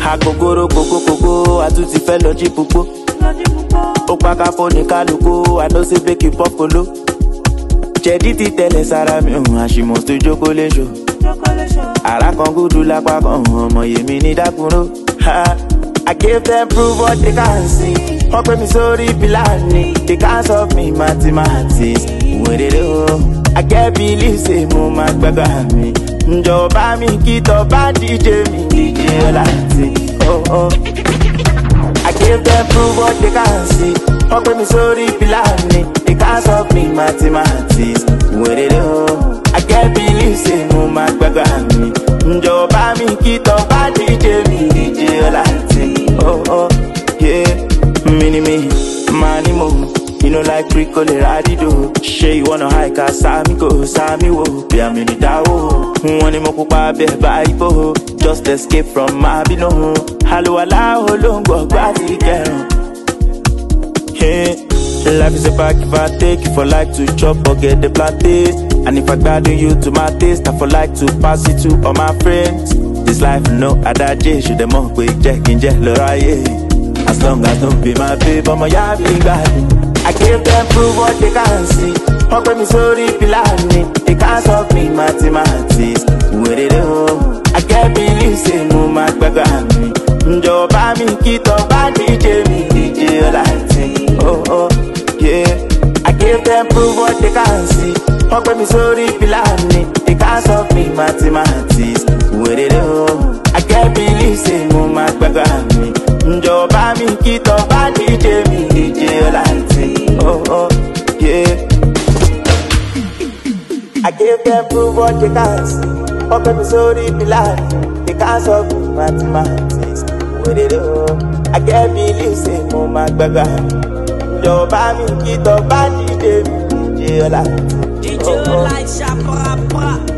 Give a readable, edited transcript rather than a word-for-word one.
Akogoro koko koko, atuti fẹ́ lọ jí pupo. Opaka poni kaluko, I know say make you pop kolo. Jedi ti tẹ́lẹ̀ sára mi, àṣìmọ̀ tó jókòó lé ṣo. Ara kan gúdú lápá kan, ọmọ yèmí ní dákúrò. I gave them proof what they can't see. Wọ́n pè mí sórí Pilani, they can't solve me mathematics. Wèrèrè I can't believe say mo máa gbàgbà mi. Njọba mi kí tọba DJ mi, DJ Ọláìtì. Oh. I gave them proof what they can't see. Wọ́n pè mí sórí Pilani, they can't solve me mathematics. Wèrèrè I can't believe say mo máa gbàgbà mi. Njọba mi kí tọba DJ mi, DJ Ọláìtì. Oh, yeah. Me, money mo. You know like Pricole Radido. She you wanna hike a Sami go, Sami wo. Be a mini dawo. One mo kupa be baibo. Just escape from my bino. Hello ala olongo gwati kero. Hey, life is a pack if I take it for like to chop or get the plantain. And if I gbadu you to my taste, I for like to pass it to all my friends. This life no other day, should them all quick check in jail, as long as don't be my babe, I'm a yabi bad. I gave them proof what they can't see. Wọ́n pè mí sórí Pilani, they can't solve me mathematics. Wèrèrè I can't believe say mo máa gbàgbà mi. Njọba mi kí tọba DJ mi, DJ Ọláìtì. Oh, yeah. I gave them proof what they can't see. Wọ́n pè mí sórí Pilani, they can't solve me mathematics. Wèrèrè I can't believe say mo máa gbàgbà mi. Njọba mi kí tọba DJ mi, DJ Ọláìtì. Oh, yeah. I gave them proof what they can't see. Wọ́n pè mí sórí Pilani, they can't solve me mathematics. I can't believe say mo máa gbàgbà mi. Njọba mi kí tọba DJ mi, DJ Ọláìtì. DJ Ọláìtì,